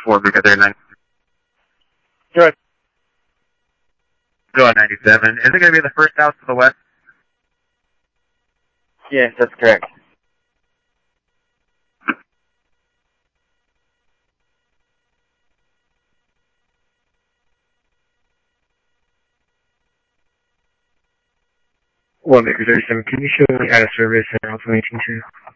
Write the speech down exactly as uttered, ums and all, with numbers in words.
four, we got there nine. Good. Go on ninety-seven. Is it going to be the first house to the west? Yes, that's correct. One Baker thirty-seven, can you show me out of service and also eighteen two?